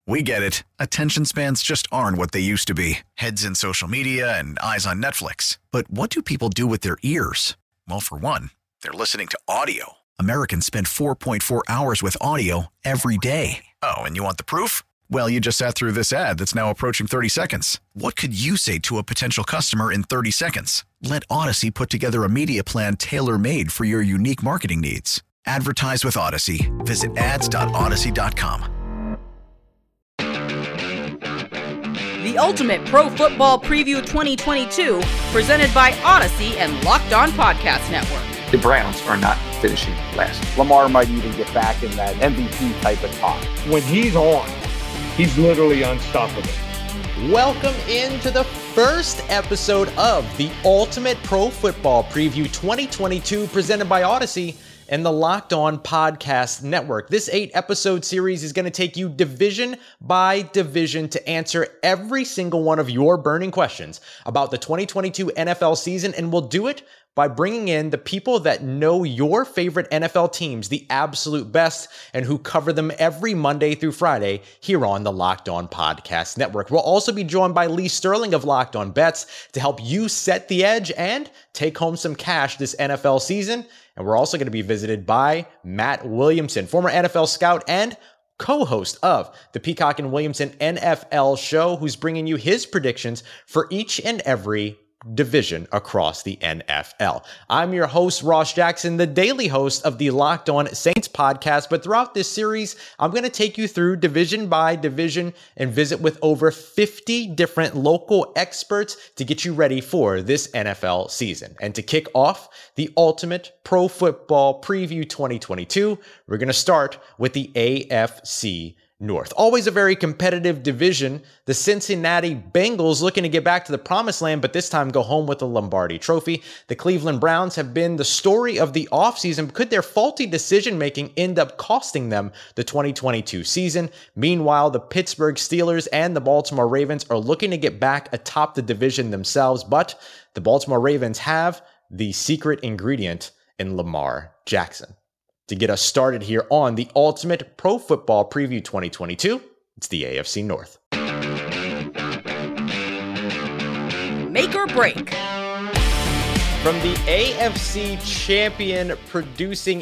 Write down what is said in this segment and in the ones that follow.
We get it. Attention spans just aren't what they used to be. Heads in social media and eyes on Netflix. But what do people do with their ears? Well, for one, they're listening to audio. Americans spend 4.4 hours with audio every day. Oh, and you want the proof? Well, you just sat through this ad that's now approaching 30 seconds. What could you say to a potential customer in 30 seconds? Let Odyssey put together a media plan tailor-made for your unique marketing needs. Advertise with Odyssey. Visit ads.odyssey.com. The Ultimate Pro Football Preview 2022, presented by Odyssey and Locked On Podcast Network. The Browns are not finishing last. Lamar might even get back in that MVP type of talk. When he's on, he's literally unstoppable. Welcome into the first episode of the Ultimate Pro Football Preview 2022, presented by Odyssey and the Locked On Podcast Network. This 8-episode series is going to take you division by division to answer every single one of your burning questions about the 2022 NFL season, and we'll do it by bringing in the people that know your favorite NFL teams the absolute best and who cover them every Monday through Friday here on the Locked On Podcast Network. We'll also be joined by Lee Sterling of Locked On Bets to help you set the edge and take home some cash this NFL season. And we're also going to be visited by Matt Williamson, former NFL scout and co-host of the Peacock and Williamson NFL show, who's bringing you his predictions for each and every division across the NFL. I'm your host, Ross Jackson, the daily host of the Locked On Saints podcast. But throughout this series, I'm going to take you through division by division and visit with over 50 different local experts to get you ready for this NFL season. And to kick off the Ultimate Pro Football Preview 2022, we're going to start with the AFC North. Always a very competitive division. The Cincinnati Bengals looking to get back to the promised land, but this time go home with the Lombardi Trophy. The Cleveland Browns have been the story of the offseason. Could their faulty decision-making end up costing them the 2022 season? Meanwhile, the Pittsburgh Steelers and the Baltimore Ravens are looking to get back atop the division themselves, but the Baltimore Ravens have the secret ingredient in Lamar Jackson. To get us started here on the Ultimate Pro Football Preview 2022, it's the AFC North. Make or break. From the AFC champion producing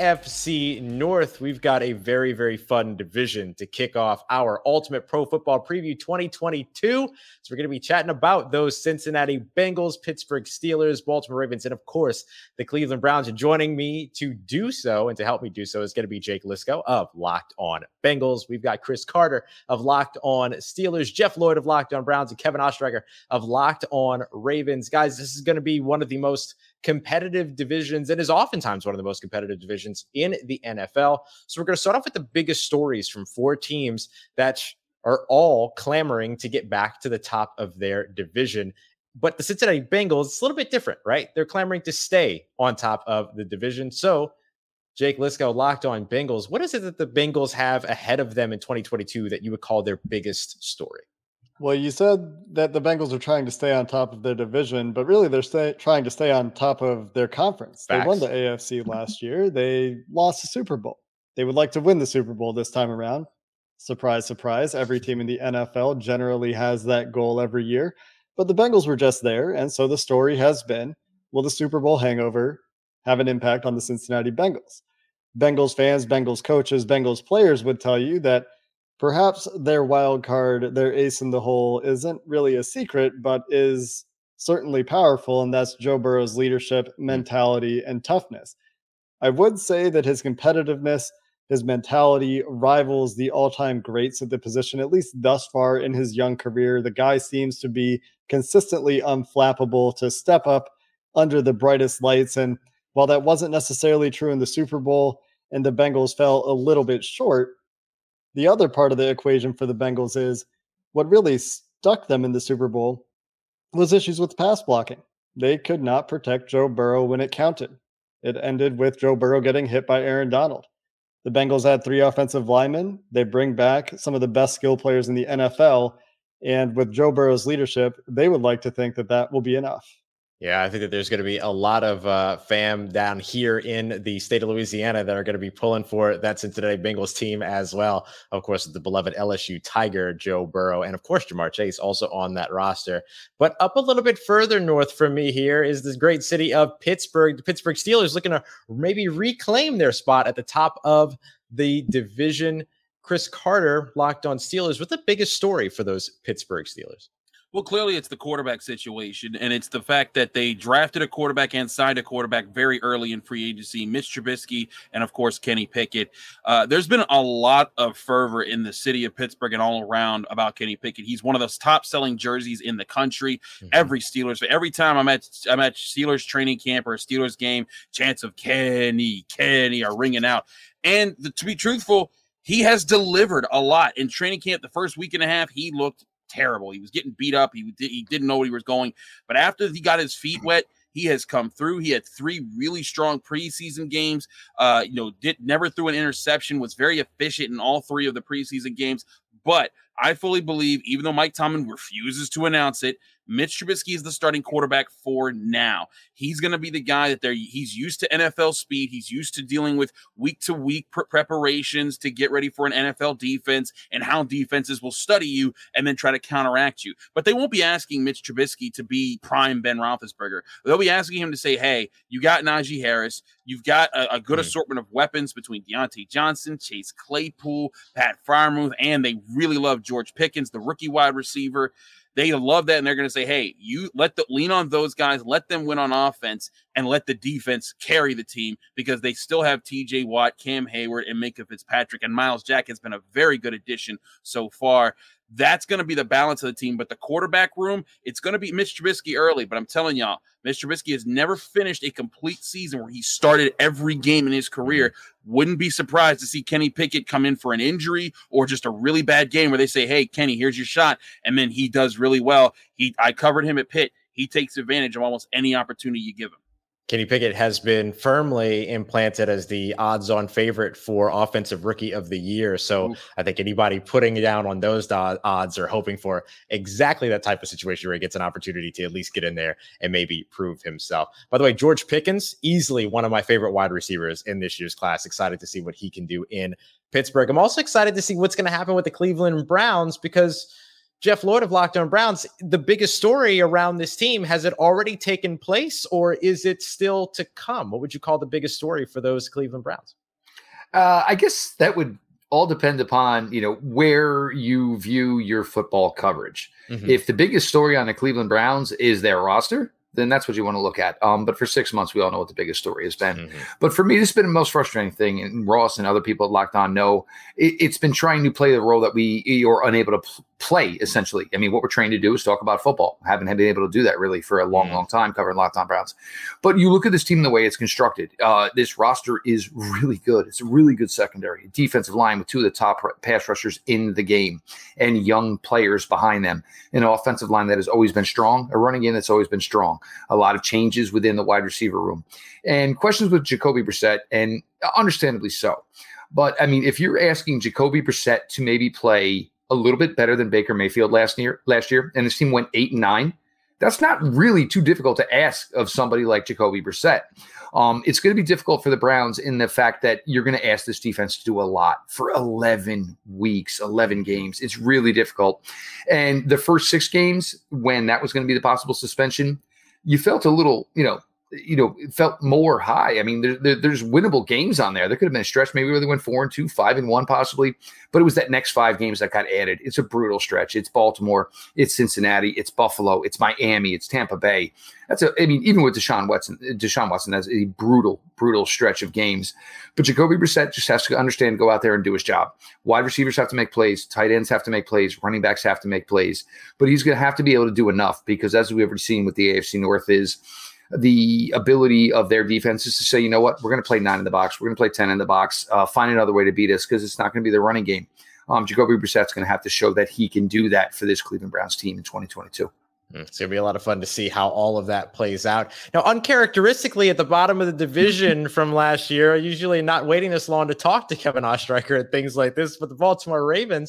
AFC North, we've got a very, very fun division to kick off our Ultimate Pro Football Preview 2022. So we're going to be chatting about those Cincinnati Bengals, Pittsburgh Steelers, Baltimore Ravens, and of course, the Cleveland Browns. And joining me to do so and to help me do so is going to be Jake Liscow of Locked On Bengals. We've got Chris Carter of Locked On Steelers, Jeff Lloyd of Locked On Browns, and Kevin Ostreicher of Locked On Ravens. Guys, this is going to be one of the most competitive divisions and is oftentimes one of the most competitive divisions in the NFL. So we're going to start off with the biggest stories from four teams that are all clamoring to get back to the top of their division. But the Cincinnati Bengals, it's a little bit different, right? They're clamoring to stay on top of the division. So Jake Liscow, Locked On Bengals, what is it that the Bengals have ahead of them in 2022 that you would call their biggest story? Well, you said that the Bengals are trying to stay on top of their division, but really they're trying to stay on top of their conference. Facts. They won the AFC last year. They lost the Super Bowl. They would like to win the Super Bowl this time around. Surprise, surprise. Every team in the NFL generally has that goal every year. But the Bengals were just there, and so the story has been, will the Super Bowl hangover have an impact on the Cincinnati Bengals? Bengals fans, Bengals coaches, Bengals players would tell you that perhaps their wild card, their ace in the hole, isn't really a secret, but is certainly powerful, and that's Joe Burrow's leadership, mentality, and toughness. I would say that his competitiveness, his mentality rivals the all-time greats at the position, at least thus far in his young career. The guy seems to be consistently unflappable to step up under the brightest lights, and while that wasn't necessarily true in the Super Bowl and the Bengals fell a little bit short, the other part of the equation for the Bengals is what really stuck them in the Super Bowl was issues with pass blocking. They could not protect Joe Burrow when it counted. It ended with Joe Burrow getting hit by Aaron Donald. The Bengals had 3 offensive linemen. They bring back some of the best skill players in the NFL. And with Joe Burrow's leadership, they would like to think that that will be enough. Yeah, I think that there's going to be a lot of fam down here in the state of Louisiana that are going to be pulling for that Cincinnati Bengals team as well. Of course, the beloved LSU Tiger, Joe Burrow, and of course, Ja'Marr Chase also on that roster. But up a little bit further north from me here is this great city of Pittsburgh. The Pittsburgh Steelers looking to maybe reclaim their spot at the top of the division. Chris Carter, Locked On Steelers, what's the biggest story for those Pittsburgh Steelers? Well, clearly it's the quarterback situation, and it's the fact that they drafted a quarterback and signed a quarterback very early in free agency, Mitch Trubisky, and of course, Kenny Pickett. There's been a lot of fervor in the city of Pittsburgh and all around about Kenny Pickett. He's one of those top-selling jerseys in the country. Every time I'm at Steelers training camp or a Steelers game, chants of Kenny are ringing out. And to be truthful, he has delivered a lot. In training camp, the first week and a half, he looked terrible. He was getting beat up. He didn't know what he was going. But after he got his feet wet, he has come through. He had 3 really strong preseason games. Never threw an interception, was very efficient in all 3 of the preseason games. But I fully believe, even though Mike Tomlin refuses to announce it, Mitch Trubisky is the starting quarterback for now. He's going to be the guy that he's used to NFL speed. He's used to dealing with week-to-week preparations to get ready for an NFL defense and how defenses will study you and then try to counteract you. But they won't be asking Mitch Trubisky to be prime Ben Roethlisberger. They'll be asking him to say, hey, you got Najee Harris. You've got a good assortment of weapons between Deontay Johnson, Chase Claypool, Pat Freiermuth, and they really love George Pickens, the rookie wide receiver. They love that, and they're going to say, hey, you lean on those guys, let them win on offense, and let the defense carry the team because they still have T.J. Watt, Cam Hayward, and Minkah Fitzpatrick, and Myles Jack has been a very good addition so far. That's going to be the balance of the team. But the quarterback room, it's going to be Mitch Trubisky early. But I'm telling y'all, Mitch Trubisky has never finished a complete season where he started every game in his career. Wouldn't be surprised to see Kenny Pickett come in for an injury or just a really bad game where they say, hey, Kenny, here's your shot. And then he does really well. I covered him at Pitt. He takes advantage of almost any opportunity you give him. Kenny Pickett has been firmly implanted as the odds-on favorite for Offensive Rookie of the Year. So I think anybody putting down on those odds are hoping for exactly that type of situation where he gets an opportunity to at least get in there and maybe prove himself. By the way, George Pickens, easily one of my favorite wide receivers in this year's class. Excited to see what he can do in Pittsburgh. I'm also excited to see what's going to happen with the Cleveland Browns because Jeff Lloyd of Locked On Browns, the biggest story around this team, has it already taken place or is it still to come? What would you call the biggest story for those Cleveland Browns? I guess that would all depend upon, where you view your football coverage. If the biggest story on the Cleveland Browns is their roster, then that's what you want to look at. But for 6 months, we all know what the biggest story has been. But for me, this has been the most frustrating thing. And Ross and other people at Locked On know it's been trying to play the role that we are unable to play, essentially. I mean, what we're trained to do is talk about football. Haven't been able to do that really for a long time covering Locked On Browns. But you look at this team the way it's constructed. This roster is really good. It's a really good secondary. Defensive line with 2 of the top pass rushers in the game and young players behind them. An offensive line that has always been strong. A running game that's always been strong. A lot of changes within the wide receiver room. And questions with Jacoby Brissett, and understandably so. But, I mean, if you're asking Jacoby Brissett to maybe play a little bit better than Baker Mayfield last year, and this team went 8-9, that's not really too difficult to ask of somebody like Jacoby Brissett. It's going to be difficult for the Browns in the fact that you're going to ask this defense to do a lot for 11 weeks, 11 games. It's really difficult. And the first 6 games, when that was going to be the possible suspension, you felt a little, it felt more high. I mean, there's winnable games on there. There could have been a stretch maybe where they went 4-2, 5-1 possibly, but it was that next 5 games that got added. It's a brutal stretch. It's Baltimore, it's Cincinnati, it's Buffalo, it's Miami, it's Tampa Bay. Even with Deshaun Watson, that's a brutal stretch of games. But Jacoby Brissett just has to understand, go out there and do his job. Wide receivers have to make plays, tight ends have to make plays, running backs have to make plays, but he's going to have to be able to do enough because as we've already seen with the AFC North is the ability of their defenses to say, you know what, we're going to play 9 in the box. We're going to play 10 in the box. Find another way to beat us because it's not going to be the running game. Jacoby Brissett's going to have to show that he can do that for this Cleveland Browns team in 2022. It's going to be a lot of fun to see how all of that plays out. Now, uncharacteristically, at the bottom of the division from last year, usually not waiting this long to talk to Kevin Ostreicher and things like this, but the Baltimore Ravens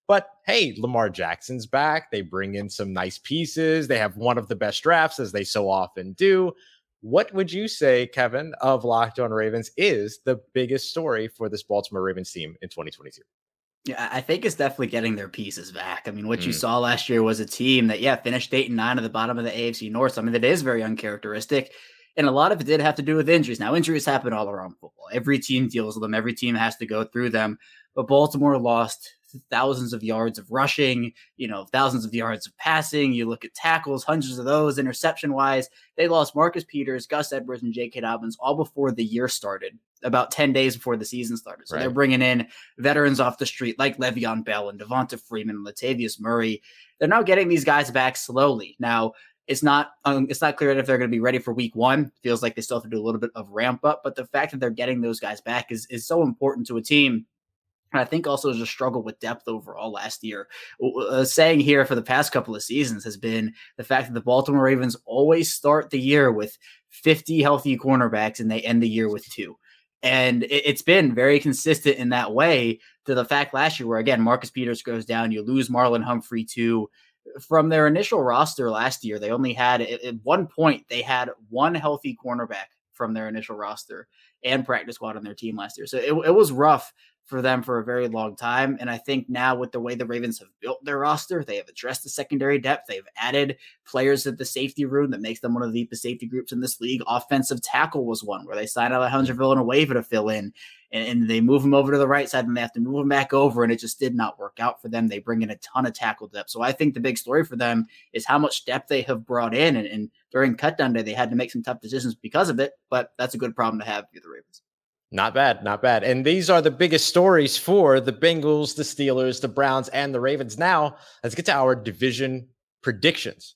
But hey, Lamar Jackson's back. They bring in some nice pieces. They have one of the best drafts, as they so often do. What would you say, Kevin, of Locked On Ravens is the biggest story for this Baltimore Ravens team in 2022? Yeah, I think it's definitely getting their pieces back. I mean, what you saw last year was a team that, finished 8-9 at the bottom of the AFC North. I mean, that is very uncharacteristic. And a lot of it did have to do with injuries. Now, injuries happen all around football. Every team deals with them. Every team has to go through them. But Baltimore lost thousands of yards of rushing, thousands of yards of passing. You look at tackles, hundreds of those. Interception-wise, they lost Marcus Peters, Gus Edwards, and J.K. Dobbins all before the year started, about 10 days before the season started. So They're bringing in veterans off the street like Le'Veon Bell and Devonta Freeman and Latavius Murray. They're now getting these guys back slowly. Now, it's not clear if they're going to be ready for week one. Feels like they still have to do a little bit of ramp up, but the fact that they're getting those guys back is so important to a team. And I think also there's a struggle with depth overall last year. Saying here for the past couple of seasons has been the fact that the Baltimore Ravens always start the year with 50 healthy cornerbacks and they end the year with 2. And it's been very consistent in that way, to the fact last year where, again, Marcus Peters goes down, you lose Marlon Humphrey too. From their initial roster last year, they only had, at one point, they had one healthy cornerback from their initial roster and practice squad on their team last year. So it was rough for them for a very long time. And I think now with the way the Ravens have built their roster, they have addressed the secondary depth. They've added players at the safety room that makes them one of the deepest safety groups in this league. Offensive tackle was one where they signed Alejandro Villanueva to fill in, and they move him over to the right side and they have to move him back over. And it just did not work out for them. They bring in a ton of tackle depth. So I think the big story for them is how much depth they have brought in. And during cutdown day, they had to make some tough decisions because of it, but that's a good problem to have for the Ravens. Not bad, not bad. And these are the biggest stories for the Bengals, the Steelers, the Browns, and the Ravens. Now, let's get to our division predictions.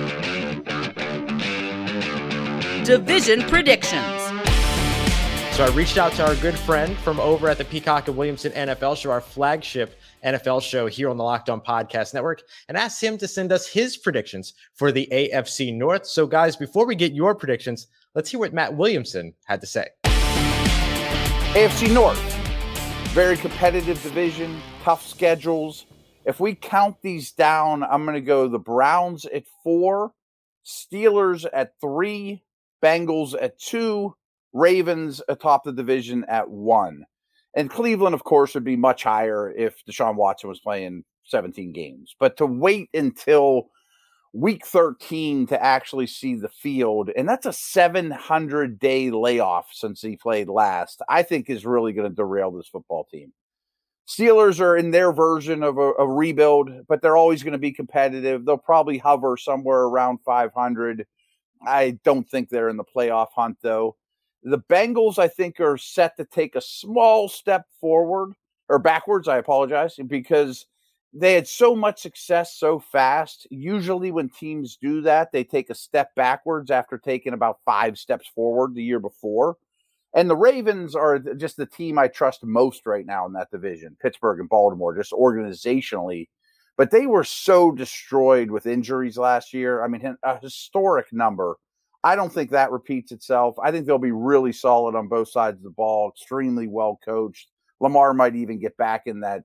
Division predictions. So I reached out to our good friend from over at the Peacock and Williamson NFL show, our flagship NFL show here on the Locked On Podcast Network, and asked him to send us his predictions for the AFC North. So guys, before we get your predictions, let's hear what Matt Williamson had to say. AFC North, very competitive division, tough schedules. If we count these down, I'm going to go the Browns at 4, Steelers at 3, Bengals at 2, Ravens atop the division at 1. And Cleveland, of course, would be much higher if Deshaun Watson was playing 17 games. But to wait until week 13 to actually see the field, and that's a 700-day layoff since he played last, I think is really going to derail this football team. Steelers are in their version of a rebuild, but they're always going to be competitive. They'll probably hover somewhere around 500. I don't think they're in the playoff hunt, though. The Bengals, I think, are set to take a small step forward, or backwards, I apologize, because they had so much success so fast. Usually when teams do that, they take a step backwards after taking about 5 steps forward the year before. And the Ravens are just the team I trust most right now in that division, Pittsburgh and Baltimore, just organizationally. But they were so destroyed with injuries last year. I mean, a historic number. I don't think that repeats itself. I think they'll be really solid on both sides of the ball, extremely well coached. Lamar might even get back in that,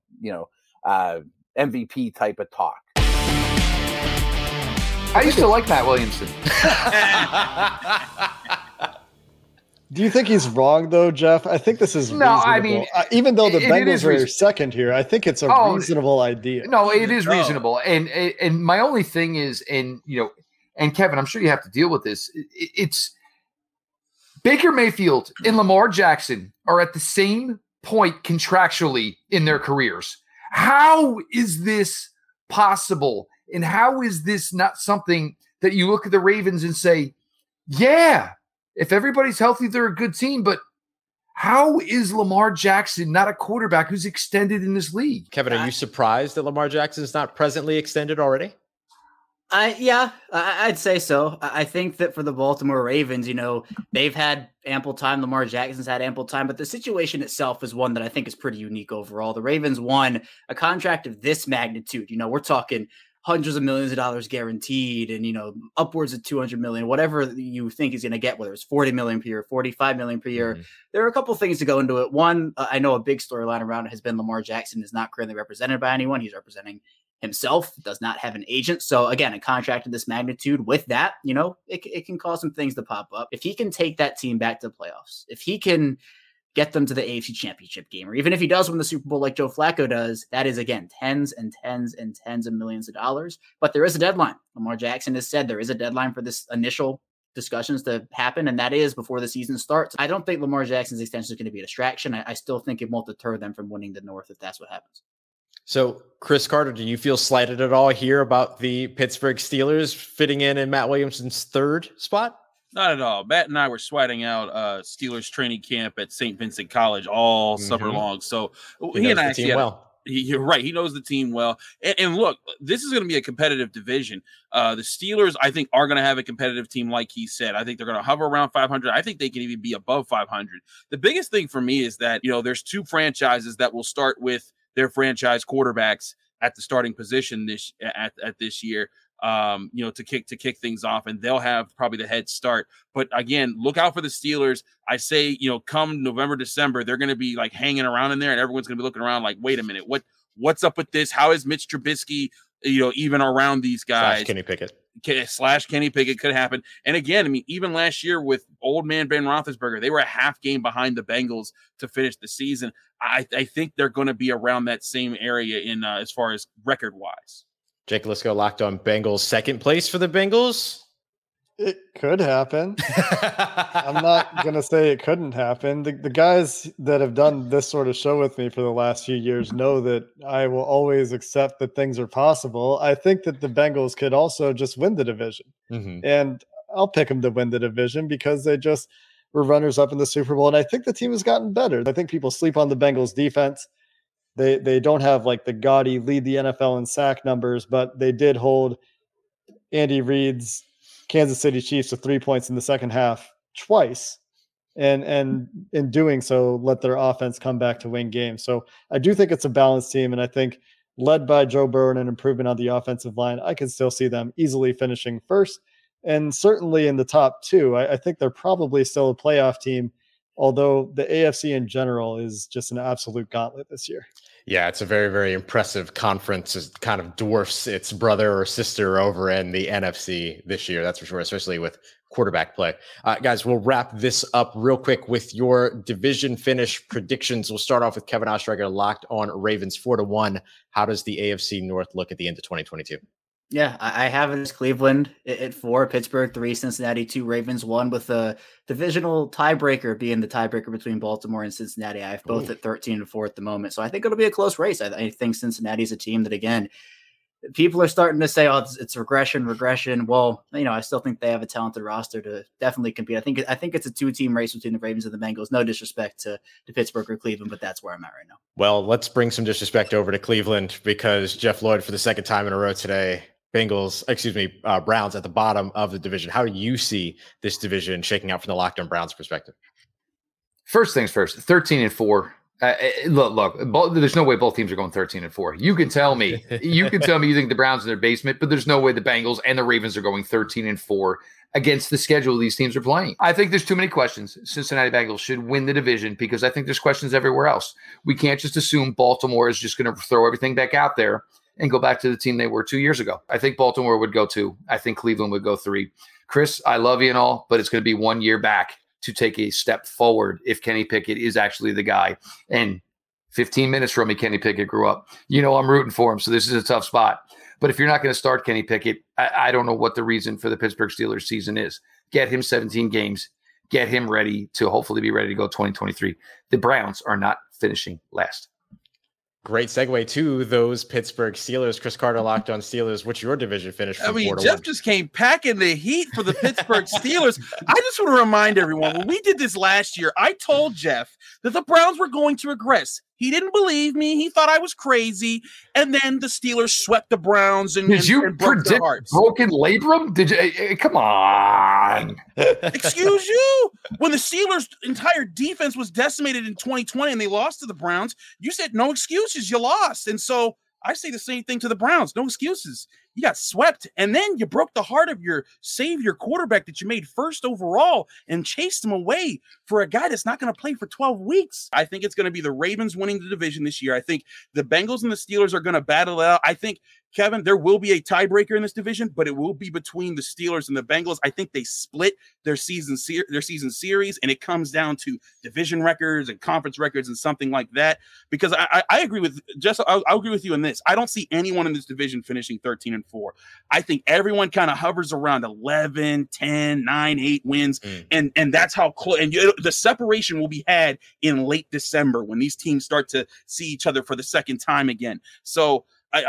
MVP type of talk. I used to like Matt Williamson. Do you think he's wrong, though, Jeff? I think this is reasonable. I mean, even though the Bengals are second here, I think it's a reasonable idea. No, it is reasonable. And my only thing is, and Kevin, I'm sure you have to deal with this. It's Baker Mayfield and Lamar Jackson are at the same point contractually in their careers. How is this possible? And how is this not something that you look at the Ravens and say, yeah, if everybody's healthy, they're a good team, but how is Lamar Jackson not a quarterback who's extended in this league? Kevin, are you surprised that Lamar Jackson is not presently extended already? Yeah, I'd say so. I think that for the Baltimore Ravens, they've had ample time. Lamar Jackson's had ample time, but the situation itself is one that I think is pretty unique overall. The Ravens won a contract of this magnitude. We're talking hundreds of millions of dollars guaranteed and, upwards of 200 million, whatever you think he's going to get, whether it's 40 million per year, 45 million per year. There are a couple of things to go into it. One, I know a big storyline around it has been Lamar Jackson is not currently represented by anyone. He's representing himself, does not have an agent. So again, a contract of this magnitude with that, it can cause some things to pop up. If he can take that team back to the playoffs, if he can get them to the AFC Championship game, or even if he does win the Super Bowl like Joe Flacco does, that is, again, tens and tens and tens of millions of dollars. But there is a deadline. Lamar Jackson has said there is a deadline for this initial discussions to happen, and that is before the season starts. I don't think Lamar Jackson's extension is going to be a distraction. I still think it won't deter them from winning the North if that's what happens. So, Chris Carter, do you feel slighted at all here about the Pittsburgh Steelers fitting in Matt Williamson's third spot? Not at all. Matt and I were sweating out Steelers training camp at St. Vincent College all summer long. So he and I actually you're right. He knows the team well. And look, this is going to be a competitive division. The Steelers, I think, are going to have a competitive team, like he said. I think they're going to hover around 500. I think they can even be above 500. The biggest thing for me is that, there's two franchises that will start with their franchise quarterbacks at the starting position this year. To kick things off, and they'll have probably the head start. But again, look out for the Steelers. I say, come November, December, they're going to be like hanging around in there, and everyone's going to be looking around like, wait a minute, what's up with this? How is Mitch Trubisky, even around these guys? Kenny Pickett could happen. And again, even last year with old man Ben Roethlisberger, they were a half game behind the Bengals to finish the season. I think they're going to be around that same area in as far as record wise. Jake Lisco, Locked On Bengals, second place for the Bengals. It could happen. I'm not going to say it couldn't happen. The guys that have done this sort of show with me for the last few years know that I will always accept that things are possible. I think that the Bengals could also just win the division. And I'll pick them to win the division because they just were runners up in the Super Bowl. And I think the team has gotten better. I think people sleep on the Bengals defense. They don't have like the gaudy lead the NFL in sack numbers, but they did hold Andy Reid's Kansas City Chiefs to 3 points in the second half twice. And in doing so, let their offense come back to win games. So I do think it's a balanced team. And I think led by Joe Burrow and an improvement on the offensive line, I can still see them easily finishing first and certainly in the top two. I think they're probably still a playoff team, although the AFC in general is just an absolute gauntlet this year. Yeah, it's a very, very impressive conference. It kind of dwarfs its brother or sister over in the NFC this year. That's for sure, especially with quarterback play. Guys, we'll wrap this up real quick with your division finish predictions. We'll start off with Kevin Oestreicher, Locked On Ravens 4-1. How does the AFC North look at the end of 2022? Yeah, I have it as Cleveland at 4, Pittsburgh 3, Cincinnati 2, Ravens 1, with a divisional tiebreaker being the tiebreaker between Baltimore and Cincinnati. I have both at 13-4 at the moment. So I think it'll be a close race. I think Cincinnati is a team that, again, people are starting to say, it's regression. Well, I still think they have a talented roster to definitely compete. I think it's a 2-team race between the Ravens and the Bengals. No disrespect to Pittsburgh or Cleveland, but that's where I'm at right now. Well, let's bring some disrespect over to Cleveland because Jeff Lloyd, for the second time in a row today, Browns at the bottom of the division. How do you see this division shaking out from the Locked On Browns perspective? First things first, 13-4. Look, there's no way both teams are going 13-4. You can tell me you think the Browns in their basement, but there's no way the Bengals and the Ravens are going 13-4 against the schedule these teams are playing. I think there's too many questions. Cincinnati Bengals should win the division because I think there's questions everywhere else. We can't just assume Baltimore is just going to throw everything back out there and go back to the team they were 2 years ago. I think Baltimore would go 2. I think Cleveland would go 3. Chris, I love you and all, but it's going to be 1 year back to take a step forward if Kenny Pickett is actually the guy. And 15 minutes from me, Kenny Pickett grew up. I'm rooting for him, so this is a tough spot. But if you're not going to start Kenny Pickett, I don't know what the reason for the Pittsburgh Steelers season is. Get him 17 games. Get him ready to hopefully be ready to go 2023. The Browns are not finishing last. Great segue to those Pittsburgh Steelers. Chris Carter, Locked On Steelers. What's your division finish? Jeff just came packing the heat for the Pittsburgh Steelers. I just want to remind everyone, when we did this last year, I told Jeff that the Browns were going to regress. He didn't believe me. He thought I was crazy. And then the Steelers swept the Browns and did you predict broken labrum? Did you? Come on. Excuse you? When the Steelers' entire defense was decimated in 2020 and they lost to the Browns, you said no excuses. You lost. And so I say the same thing to the Browns. No excuses. You got swept, and then you broke the heart of your savior quarterback that you made first overall and chased him away for a guy that's not going to play for 12 weeks. I think it's going to be the Ravens winning the division this year. I think the Bengals and the Steelers are going to battle it out. I think, Kevin, there will be a tiebreaker in this division, but it will be between the Steelers and the Bengals. I think they split their season series, and it comes down to division records and conference records and something like that. Because I agree with I'll agree with you in this. I don't see anyone in this division finishing 13-4. I think everyone kind of hovers around 11, 10, 9, 8 wins, and that's how close. And the separation will be had in late December when these teams start to see each other for the second time again. So.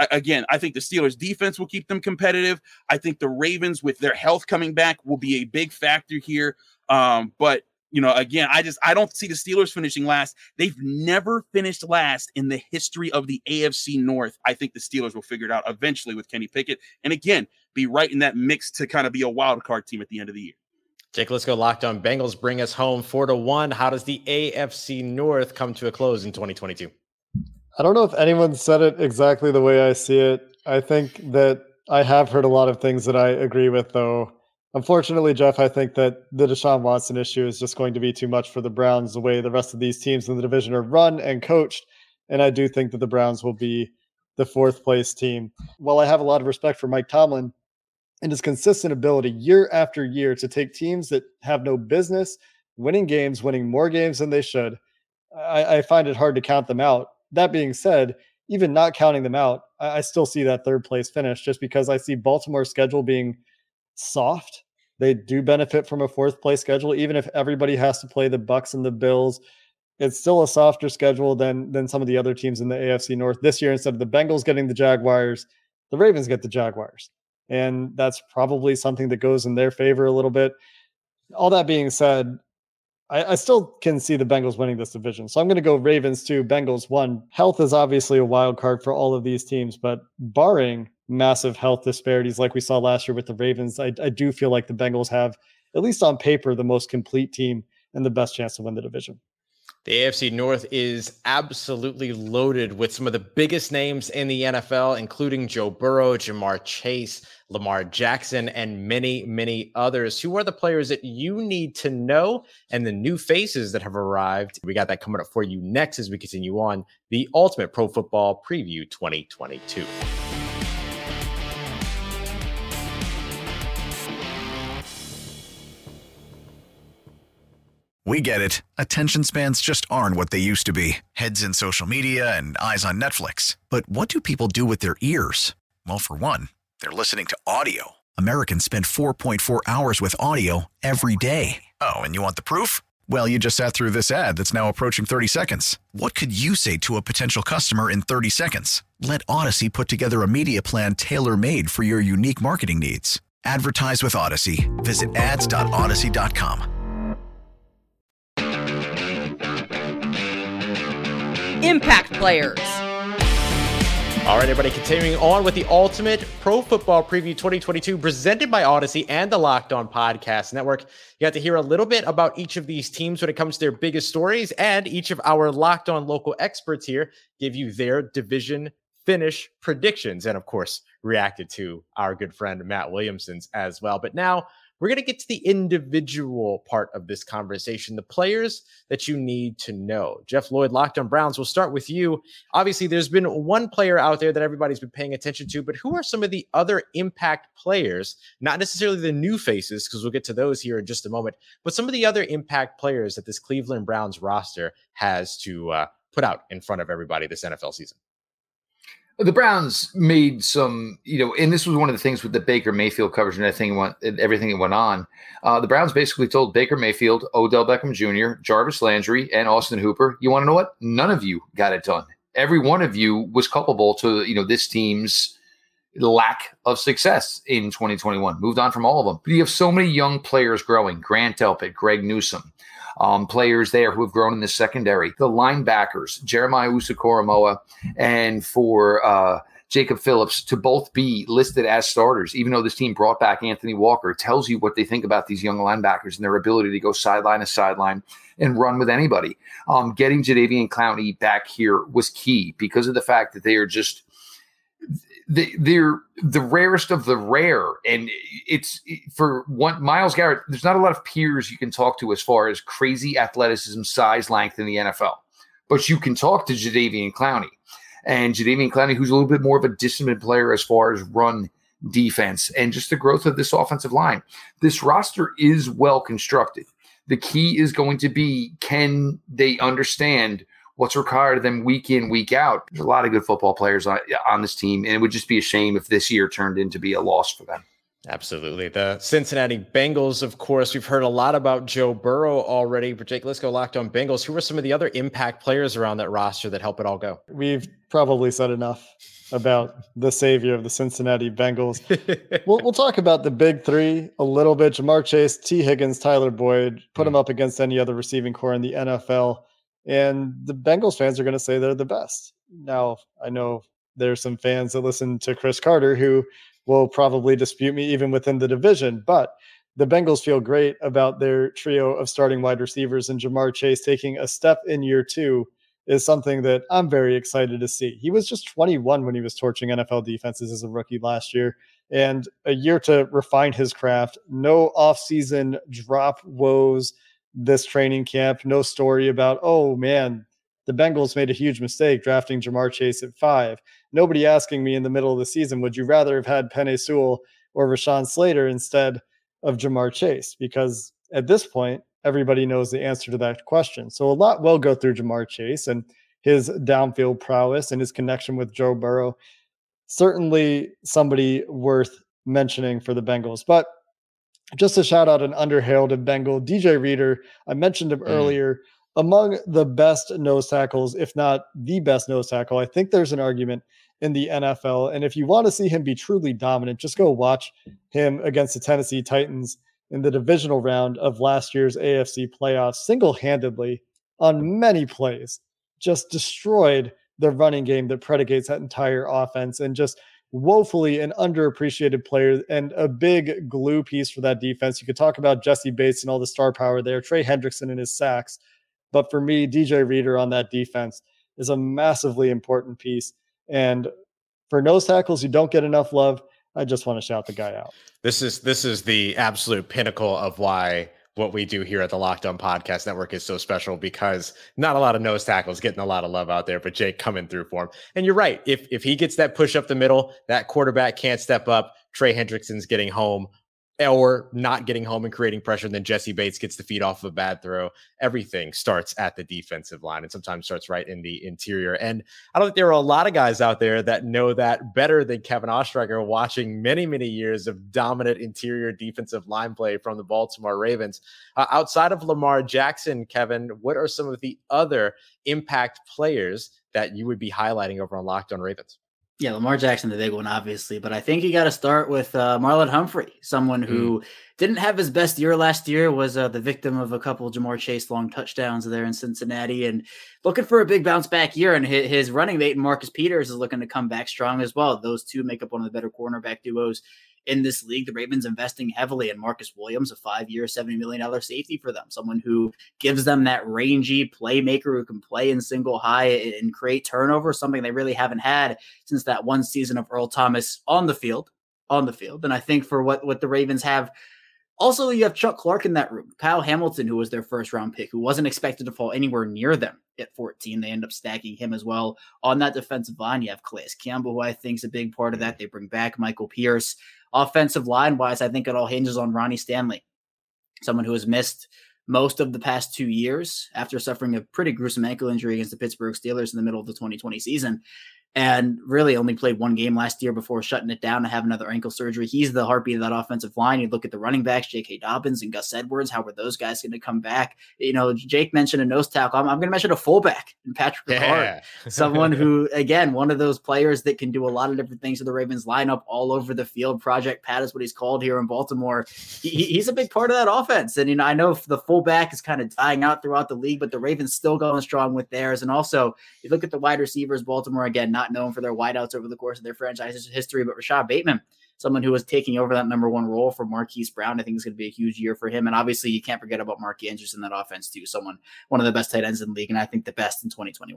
I think the Steelers defense will keep them competitive. I think the Ravens, with their health coming back, will be a big factor here. But again, I don't see the Steelers finishing last. They've never finished last in the history of the AFC North. I think the Steelers will figure it out eventually with Kenny Pickett, and again, be right in that mix to kind of be a wild card team at the end of the year. Jake, let's go. Locked On Bengals bring us home 4-1. How does the AFC North come to a close in 2022? I don't know if anyone said it exactly the way I see it. I think that I have heard a lot of things that I agree with, though. Unfortunately, Jeff, I think that the Deshaun Watson issue is just going to be too much for the Browns, the way the rest of these teams in the division are run and coached. And I do think that the Browns will be the fourth place team. While I have a lot of respect for Mike Tomlin and his consistent ability year after year to take teams that have no business winning games, winning more games than they should, I find it hard to count them out. That being said, even not counting them out, I still see that third place finish just because I see Baltimore's schedule being soft. They do benefit from a fourth place schedule, even if everybody has to play the Bucs and the Bills. It's still a softer schedule than some of the other teams in the AFC North. This year, instead of the Bengals getting the Jaguars, the Ravens get the Jaguars. And that's probably something that goes in their favor a little bit. All that being said, I still can see the Bengals winning this division. So I'm going to go Ravens 2, Bengals 1. Health is obviously a wild card for all of these teams, but barring massive health disparities like we saw last year with the Ravens, I do feel like the Bengals have, at least on paper, the most complete team and the best chance to win the division. The AFC North is absolutely loaded with some of the biggest names in the NFL, including Joe Burrow, Jamar Chase, Lamar Jackson, and many, many others. Who are the players that you need to know and the new faces that have arrived? We got that coming up for you next as we continue on the Ultimate Pro Football Preview 2022. We get it. Attention spans just aren't what they used to be. Heads in social media and eyes on Netflix. But what do people do with their ears? Well, for one, they're listening to audio. Americans spend 4.4 hours with audio every day. Oh, and you want the proof? Well, you just sat through this ad that's now approaching 30 seconds. What could you say to a potential customer in 30 seconds? Let Odyssey put together a media plan tailor-made for your unique marketing needs. Advertise with Odyssey. Visit ads.odyssey.com. Impact players. All right, everybody, continuing on with the Ultimate Pro Football Preview 2022 presented by Odyssey and the Locked On Podcast Network. You got to hear a little bit about each of these teams when it comes to their biggest stories, and each of our Locked On local experts here give you their division finish predictions, and of course, reacted to our good friend Matt Williamson's as well. But now we're going to get to the individual part of this conversation, the players that you need to know. Jeff Lloyd, Locked On Browns, we'll start with you. Obviously, there's been one player out there that everybody's been paying attention to, but who are some of the other impact players, not necessarily the new faces, because we'll get to those here in just a moment, but some of the other impact players that this Cleveland Browns roster has to put out in front of everybody this NFL season? The Browns made some, and this was one of the things with the Baker Mayfield coverage and everything that went on. The Browns basically told Baker Mayfield, Odell Beckham Jr., Jarvis Landry, and Austin Hooper, you want to know what? None of you got it done. Every one of you was culpable to, this team's lack of success in 2021. Moved on from all of them. But you have so many young players growing. Grant Delpit, Greg Newsome. Players there who have grown in the secondary, the linebackers, Jeremiah Owusu-Koramoah, and for Jacob Phillips to both be listed as starters, even though this team brought back Anthony Walker, tells you what they think about these young linebackers and their ability to go sideline to sideline and run with anybody. Getting Jadeveon Clowney back here was key because of the fact that they are just they're the rarest of the rare. And it's for one, Myles Garrett, there's not a lot of peers you can talk to as far as crazy athleticism, size, length in the NFL. But you can talk to Jadeveon Clowney. And Jadeveon Clowney, who's a little bit more of a disciplined player as far as run defense and just the growth of this offensive line. This roster is well constructed. The key is going to be, can they understand what's required of them week in, week out? There's a lot of good football players on this team, and it would just be a shame if this year turned into be a loss for them. Absolutely. The Cincinnati Bengals, of course, we've heard a lot about Joe Burrow already. But Jake, let's go Locked On Bengals. Who are some of the other impact players around that roster that help it all go? We've probably said enough about the savior of the Cincinnati Bengals. We'll talk about the big three a little bit. Jamar Chase, T. Higgins, Tyler Boyd. Put them up against any other receiving core in the NFL. And the Bengals fans are going to say they're the best. Now, I know there's some fans that listen to Chris Carter who will probably dispute me even within the division, but the Bengals feel great about their trio of starting wide receivers, and Jamar Chase taking a step in year 2 is something that I'm very excited to see. He was just 21 when he was torching NFL defenses as a rookie last year, and a year to refine his craft. No offseason drop woes this training camp. No story about, oh man, the Bengals made a huge mistake drafting Jamar Chase at 5. Nobody asking me in the middle of the season, would you rather have had Penei Sewell or Rashawn Slater instead of Jamar Chase? Because at this point, everybody knows the answer to that question. So a lot will go through Jamar Chase and his downfield prowess and his connection with Joe Burrow. Certainly somebody worth mentioning for the Bengals. But just to shout out an underheralded Bengal, DJ Reader, I mentioned him earlier, among the best nose tackles, if not the best nose tackle. I think there's an argument in the NFL. And if you want to see him be truly dominant, just go watch him against the Tennessee Titans in the divisional round of last year's AFC playoffs, single-handedly on many plays, just destroyed the running game that predicates that entire offense, and just woefully an underappreciated player and a big glue piece for that defense. You could talk about Jesse Bates and all the star power there, Trey Hendrickson and his sacks. But for me, DJ Reader on that defense is a massively important piece. And for nose tackles who don't get enough love, I just want to shout the guy out. This is the absolute pinnacle of why what we do here at the Locked On Podcast Network is so special, because not a lot of nose tackles getting a lot of love out there, but Jake coming through for him. And you're right. If he gets that push up the middle, that quarterback can't step up. Trey Hendrickson's getting home or not getting home and creating pressure. And then Jesse Bates gets the feed off of a bad throw. Everything starts at the defensive line and sometimes starts right in the interior. And I don't think there are a lot of guys out there that know that better than Kevin Ostreicher, watching many, many years of dominant interior defensive line play from the Baltimore Ravens. Outside of Lamar Jackson, Kevin, what are some of the other impact players that you would be highlighting over on Locked On Ravens? Yeah, Lamar Jackson, the big one, obviously. But I think you got to start with Marlon Humphrey, someone who didn't have his best year last year, was the victim of a couple of Jamar Chase long touchdowns there in Cincinnati, and looking for a big bounce back year. And his running mate, Marcus Peters, is looking to come back strong as well. Those two make up one of the better cornerback duos in this league. The Ravens investing heavily in Marcus Williams, a 5-year, $70 million safety for them, someone who gives them that rangy playmaker who can play in single high and create turnover, something they really haven't had since that one season of Earl Thomas on the field. And I think for what the Ravens have, also you have Chuck Clark in that room, Kyle Hamilton, who was their first round pick, who wasn't expected to fall anywhere near them at 14. They end up stacking him as well on that defensive line. You have Calais Campbell, who I think is a big part of that. They bring back Michael Pierce. Offensive line-wise, I think it all hinges on Ronnie Stanley, someone who has missed most of the past 2 years after suffering a pretty gruesome ankle injury against the Pittsburgh Steelers in the middle of the 2020 season, and really only played one game last year before shutting it down to have another ankle surgery. He's the heartbeat of that offensive line. You look at the running backs, J.K. Dobbins and Gus Edwards. How are those guys going to come back? You know, Jake mentioned a nose tackle. I'm going to mention a fullback in Patrick Ricard, someone who, again, one of those players that can do a lot of different things to the Ravens lineup all over the field. Project Pat is what he's called here in Baltimore. He's a big part of that offense. And, you know, I know the fullback is kind of dying out throughout the league, but the Ravens still going strong with theirs. And also, you look at the wide receivers, Baltimore, again, not known for their wideouts over the course of their franchise's history, but Rashad Bateman, someone who was taking over that number one role for Marquise Brown. I think it's going to be a huge year for him. And obviously you can't forget about Mark Andrews in that offense too. One of the best tight ends in the league. And I think the best in 2021.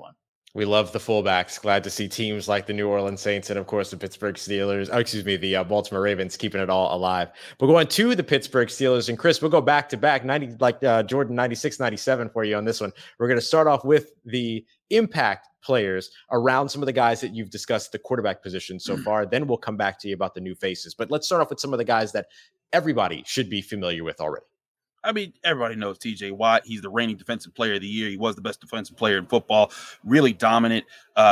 We love the fullbacks. Glad to see teams like the New Orleans Saints and, of course, the Pittsburgh Steelers. The Baltimore Ravens keeping it all alive. We're going to the Pittsburgh Steelers. And, Chris, we'll go back to back, Jordan 96, 97 for you on this one. We're going to start off with the impact players around some of the guys that you've discussed at the quarterback position so far. Then we'll come back to you about the new faces. But let's start off with some of the guys that everybody should be familiar with already. I mean, everybody knows TJ Watt. He's the reigning defensive player of the year. He was the best defensive player in football, really dominant.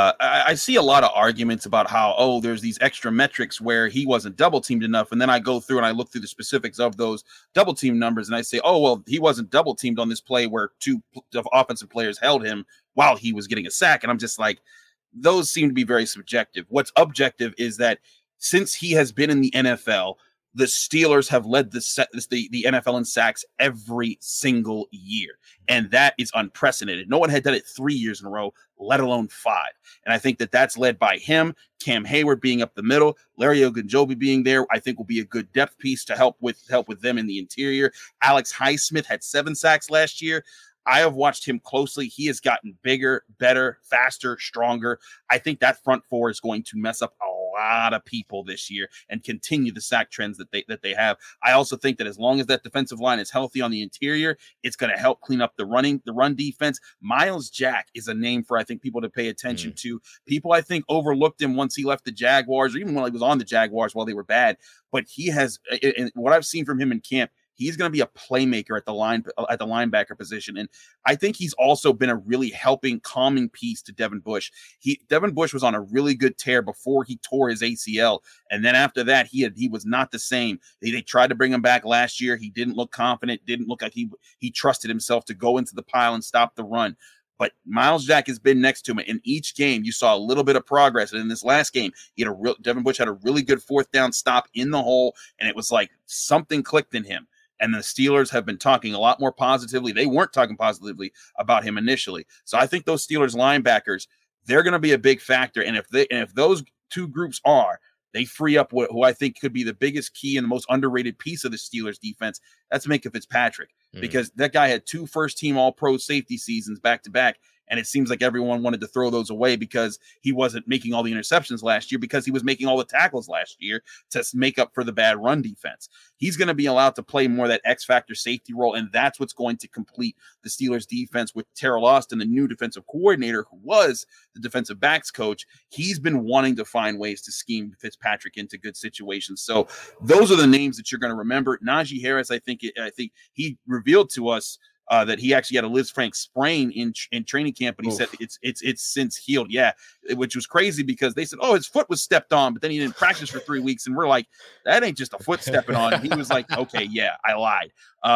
I see a lot of arguments about how, there's these extra metrics where he wasn't double teamed enough. And then I go through and I look through the specifics of those double team numbers. And I say, he wasn't double teamed on this play where two offensive players held him while he was getting a sack. And I'm just like, those seem to be very subjective. What's objective is that since he has been in the NFL, the Steelers have led the NFL in sacks every single year. And that is unprecedented. No one had done it 3 years in a row, let alone 5. And I think that that's led by him, Cam Hayward being up the middle, Larry Ogunjobi being there, I think will be a good depth piece to help with them in the interior. Alex Highsmith had 7 sacks last year. I have watched him closely. He has gotten bigger, better, faster, stronger. I think that front four is going to mess up a lot of people this year and continue the sack trends that they have. I also think that as long as that defensive line is healthy on the interior, it's going to help clean up the run defense. Myles Jack is a name for, I think, people to pay attention to. People, I think, overlooked him once he left the Jaguars, or even when he was on the Jaguars while they were bad. But he has, and what I've seen from him in camp, he's going to be a playmaker at the linebacker position. And I think he's also been a really calming piece to Devin Bush. Devin Bush was on a really good tear before he tore his ACL. And then after that, he was not the same. They tried to bring him back last year. He didn't look confident, didn't look like he trusted himself to go into the pile and stop the run. But Myles Jack has been next to him. In each game, you saw a little bit of progress. And in this last game, Devin Bush had a really good 4th down stop in the hole. And it was like something clicked in him. And the Steelers have been talking a lot more positively. They weren't talking positively about him initially. So I think those Steelers linebackers, they're going to be a big factor. And if those two groups they free up who I think could be the biggest key and the most underrated piece of the Steelers defense. That's Minkah Fitzpatrick, because that guy had 2 first-team All-Pro safety seasons back-to-back. And it seems like everyone wanted to throw those away because he wasn't making all the interceptions last year, because he was making all the tackles last year to make up for the bad run defense. He's going to be allowed to play more of that X-factor safety role, and that's what's going to complete the Steelers defense with Terrell Austin, the new defensive coordinator who was the defensive backs coach. He's been wanting to find ways to scheme Fitzpatrick into good situations. So those are the names that you're going to remember. Najee Harris, I think he revealed to us that he actually had a Liz Frank sprain in training camp, but he said it's since healed. Yeah, which was crazy because they said, his foot was stepped on, but then he didn't practice for 3 weeks. And we're like, that ain't just a foot stepping on. He was like, okay, yeah, I lied.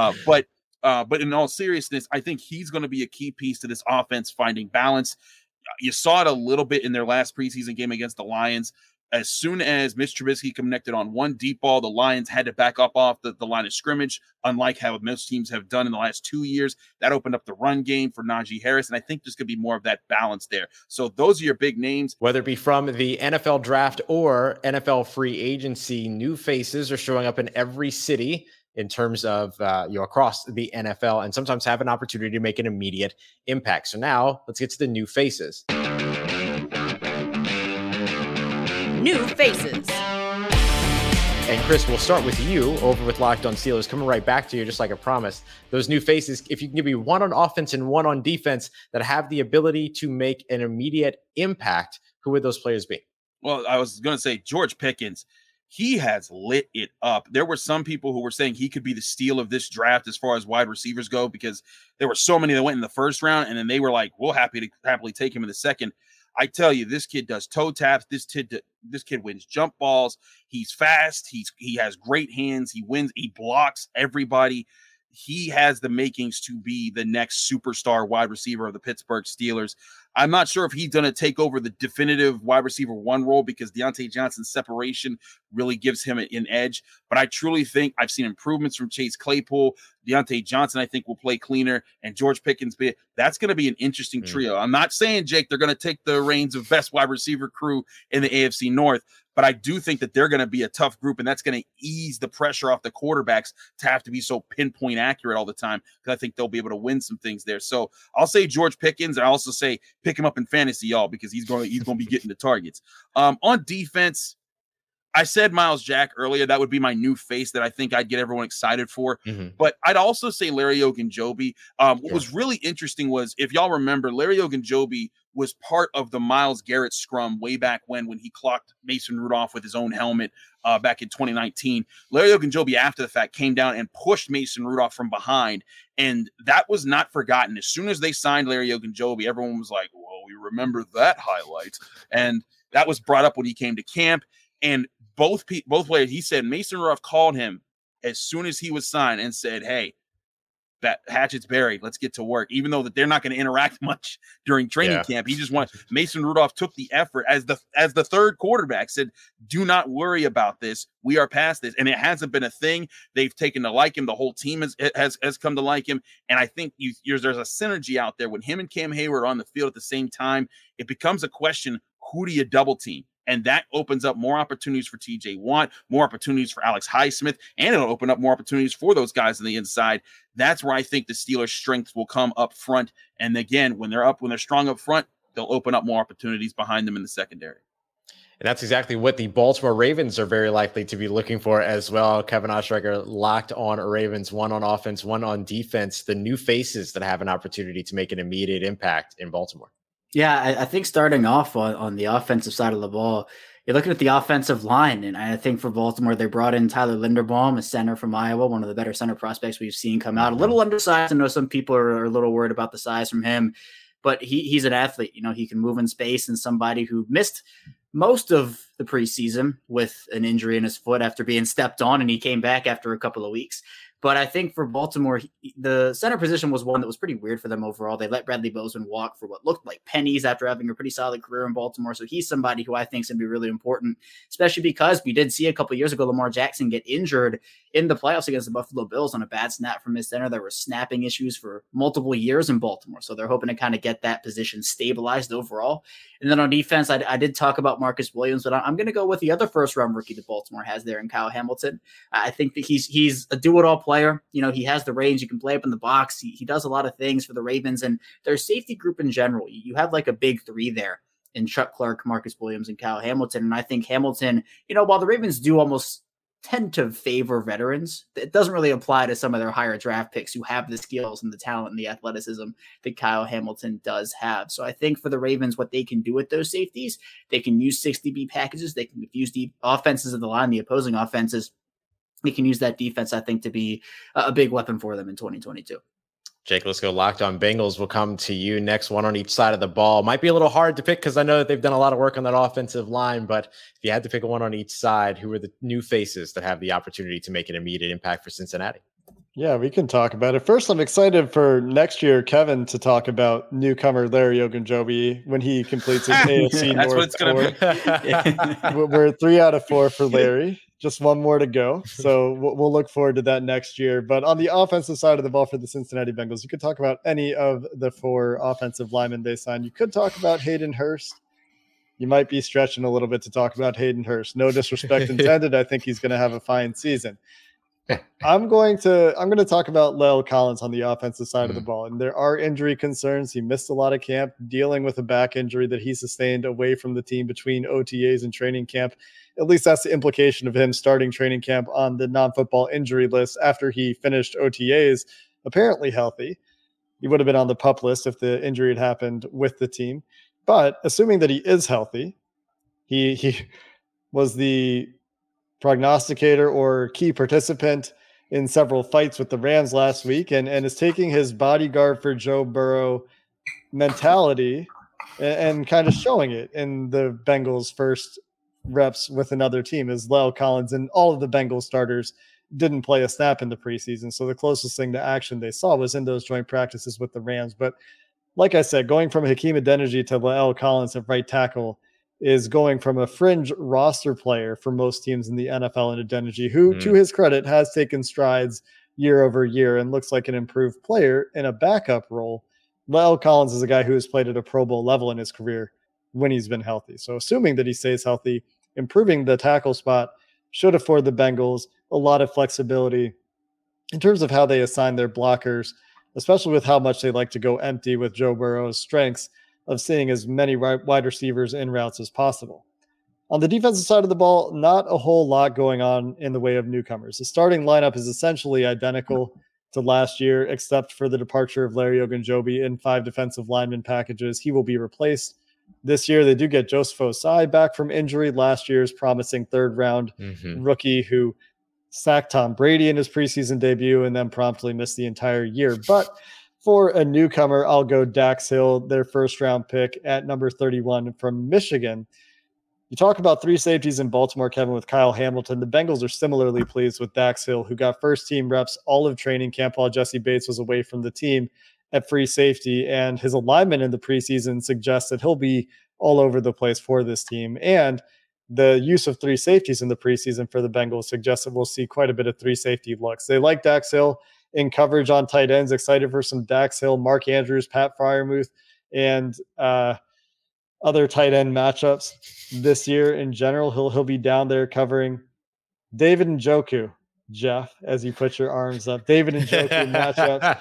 But in all seriousness, I think he's going to be a key piece to this offense finding balance. You saw it a little bit in their last preseason game against the Lions. As soon as Mitch Trubisky connected on one deep ball, the Lions had to back up off the line of scrimmage, unlike how most teams have done in the last 2 years. That opened up the run game for Najee Harris, and I think there's going to be more of that balance there. So those are your big names. Whether it be from the NFL draft or NFL free agency, new faces are showing up in every city in terms of across the NFL, and sometimes have an opportunity to make an immediate impact. So now let's get to the new faces. New faces. And Chris, we'll start with you over with Locked On Steelers. Coming right back to you, just like I promised. Those new faces, if you can give me one on offense and one on defense that have the ability to make an immediate impact, who would those players be? Well, I was going to say George Pickens. He has lit it up. There were some people who were saying he could be the steal of this draft as far as wide receivers go, because there were so many that went in the first round, and then they were like, we'll happily take him in the second. I tell you, this kid does toe taps. This kid wins jump balls. He's fast. He has great hands. He wins. He blocks everybody. He has the makings to be the next superstar wide receiver of the Pittsburgh Steelers. I'm not sure if he's going to take over the definitive wide receiver 1 role, because Deontay Johnson's separation really gives him an edge. But I truly think I've seen improvements from Chase Claypool. Deontay Johnson, I think, will play cleaner, and George Pickens. That's going to be an interesting trio. I'm not saying, Jake, they're going to take the reins of best wide receiver crew in the AFC North, but I do think that they're going to be a tough group, and that's going to ease the pressure off the quarterbacks to have to be so pinpoint accurate all the time, because I think they'll be able to win some things there. So I'll say George Pickens. I also say pick him up in fantasy, y'all, because he's going to be getting the targets. On defense, I said Miles Jack earlier. That would be my new face that I think I'd get everyone excited for. But I'd also say Larry Ogunjobi. What was really interesting was, if y'all remember, Larry Ogunjobi was part of the Myles Garrett scrum way back when he clocked Mason Rudolph with his own helmet back in 2019. Larry Ogunjobi, after the fact, came down and pushed Mason Rudolph from behind, and that was not forgotten. As soon as they signed Larry Ogunjobi, everyone was like, well, we remember that highlight. And that was brought up when he came to camp. And both players, he said Mason Rudolph called him as soon as he was signed and said, hey, that hatchet's buried. Let's get to work. Even though that they're not going to interact much during training camp. He just Mason Rudolph took the effort as the third quarterback, said, do not worry about this. We are past this. And it hasn't been a thing. They've taken to like him. The whole team has come to like him. And I think there's a synergy out there. When him and Cam Hayward are on the field at the same time, it becomes a question, who do you double team? And that opens up more opportunities for TJ Watt, more opportunities for Alex Highsmith, and it'll open up more opportunities for those guys on the inside. That's where I think the Steelers' strength will come up front. And again, when they're strong up front, they'll open up more opportunities behind them in the secondary. And that's exactly what the Baltimore Ravens are very likely to be looking for as well. Kevin Oestreicher, Locked On Ravens, one on offense, one on defense, the new faces that have an opportunity to make an immediate impact in Baltimore. Yeah, I think starting off on the offensive side of the ball, you're looking at the offensive line, and I think for Baltimore, they brought in Tyler Linderbaum, a center from Iowa, one of the better center prospects we've seen come out. A little undersized. I know some people are a little worried about the size from him, but he's an athlete. You know, he can move in space, and somebody who missed most of the preseason with an injury in his foot after being stepped on, and he came back after a couple of weeks. But I think for Baltimore, the center position was one that was pretty weird for them overall. They let Bradley Bozeman walk for what looked like pennies after having a pretty solid career in Baltimore. So he's somebody who I think is going to be really important, especially because we did see a couple of years ago Lamar Jackson get injured in the playoffs against the Buffalo Bills on a bad snap from his center. There were snapping issues for multiple years in Baltimore. So they're hoping to kind of get that position stabilized overall. And then on defense, I did talk about Marcus Williams, but I'm going to go with the other first-round rookie that Baltimore has there in Kyle Hamilton. I think that he's a do-it-all player. You know, he has the range. He can play up in the box. He does a lot of things for the Ravens, and their safety group in general. You have like a big three there in Chuck Clark, Marcus Williams, and Kyle Hamilton. And I think Hamilton, you know, while the Ravens do almost tend to favor veterans, it doesn't really apply to some of their higher draft picks who have the skills and the talent and the athleticism that Kyle Hamilton does have. So I think for the Ravens, what they can do with those safeties, they can use 60B packages. They can use the offenses of the line, the opposing offenses. They can use that defense, I think, to be a big weapon for them in 2022. Jake, let's go. Locked On Bengals will come to you next, one on each side of the ball. Might be a little hard to pick because I know that they've done a lot of work on that offensive line, but if you had to pick one on each side, who are the new faces that have the opportunity to make an immediate impact for Cincinnati? Yeah, we can talk about it. First, I'm excited for next year, Kevin, to talk about newcomer Larry Ogunjobi when he completes his AFC That's North what it's going to be. We're 3 out of 4 for Larry. Just one more to go. So we'll look forward to that next year. But on the offensive side of the ball for the Cincinnati Bengals, you could talk about any of the 4 offensive linemen they signed. You could talk about Hayden Hurst. You might be stretching a little bit to talk about Hayden Hurst. No disrespect intended. I think he's going to have a fine season. I'm going to talk about La'el Collins on the offensive side of the ball. And there are injury concerns. He missed a lot of camp, dealing with a back injury that he sustained away from the team between OTAs and training camp. At least that's the implication of him starting training camp on the non-football injury list after he finished OTAs, apparently healthy. He would have been on the PUP list if the injury had happened with the team. But assuming that he is healthy, he was the prognosticator or key participant in several fights with the Rams last week and is taking his bodyguard for Joe Burrow mentality and kind of showing it in the Bengals' first reps with another team, as La'el Collins and all of the Bengals starters didn't play a snap in the preseason. So the closest thing to action they saw was in those joint practices with the Rams. But like I said, going from Hakeem Adeniji to La'el Collins at right tackle is going from a fringe roster player for most teams in the NFL in Adeniji, who, to his credit, has taken strides year over year and looks like an improved player in a backup role. La'el Collins is a guy who has played at a Pro Bowl level in his career when he's been healthy. So assuming that he stays healthy, improving the tackle spot should afford the Bengals a lot of flexibility in terms of how they assign their blockers, especially with how much they like to go empty with Joe Burrow's strengths of seeing as many wide receivers in routes as possible. On the defensive side of the ball, not a whole lot going on in the way of newcomers. The starting lineup is essentially identical to last year, except for the departure of Larry Ogunjobi in 5 defensive lineman packages. He will be replaced. This year, they do get Joseph Osai back from injury, last year's promising third-round rookie who sacked Tom Brady in his preseason debut and then promptly missed the entire year. But for a newcomer, I'll go Dax Hill, their first-round pick at number 31 from Michigan. You talk about 3 safeties in Baltimore, Kevin, with Kyle Hamilton. The Bengals are similarly pleased with Dax Hill, who got first-team reps all of training camp while Jesse Bates was away from the team at free safety, and his alignment in the preseason suggests that he'll be all over the place for this team. And the use of 3 safeties in the preseason for the Bengals suggests that we'll see quite a bit of 3 safety looks. They like Dax Hill in coverage on tight ends. Excited for some Dax Hill, Mark Andrews, Pat Freiermuth, and other tight end matchups this year in general. He'll be down there covering David Njoku, Jeff, as you put your arms up. David Njoku matchups.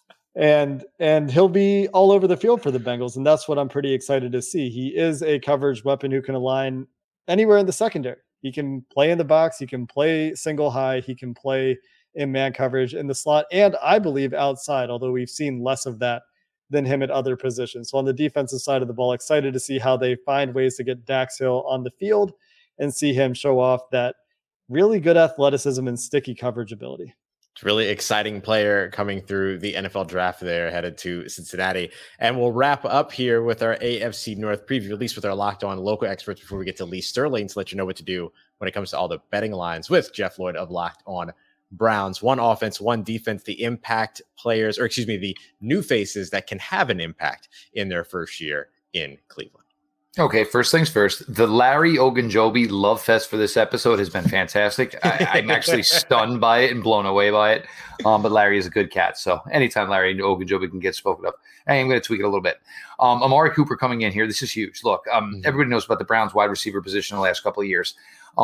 And he'll be all over the field for the Bengals, and that's what I'm pretty excited to see. He is a coverage weapon who can align anywhere in the secondary. He can play in the box, he can play single high, he can play in man coverage in the slot, and I believe outside, although we've seen less of that than him at other positions. So on the defensive side of the ball, excited to see how they find ways to get Dax Hill on the field and see him show off that really good athleticism and sticky coverage ability. Really exciting player coming through the NFL draft there, headed to Cincinnati. And we'll wrap up here with our AFC North preview, at least with our Locked On local experts, before we get to Lee Sterling to let you know what to do when it comes to all the betting lines with Jeff Lloyd of Locked On Browns. 1 offense, 1 defense, the impact players, or excuse me, the new faces that can have an impact in their first year in Cleveland. Okay, first things first. The Larry Ogunjobi love fest for this episode has been fantastic. I'm actually stunned by it and blown away by it. But Larry is a good cat, so anytime Larry Ogunjobi can get spoken of, I'm going to tweak it a little bit. Amari Cooper coming in here. This is huge. Look, everybody knows about the Browns wide receiver position in the last couple of years.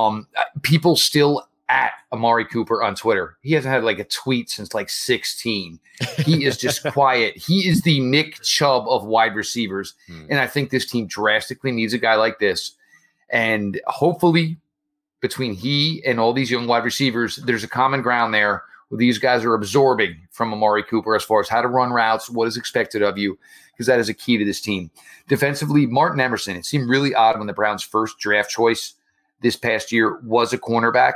People still at Amari Cooper on Twitter. He hasn't had like a tweet since like 16. He is just quiet. He is the Nick Chubb of wide receivers. And I think this team drastically needs a guy like this. And hopefully between he and all these young wide receivers, there's a common ground there where these guys are absorbing from Amari Cooper as far as how to run routes, what is expected of you, because that is a key to this team. Defensively, Martin Emerson, it seemed really odd when the Browns' first draft choice this past year was a cornerback.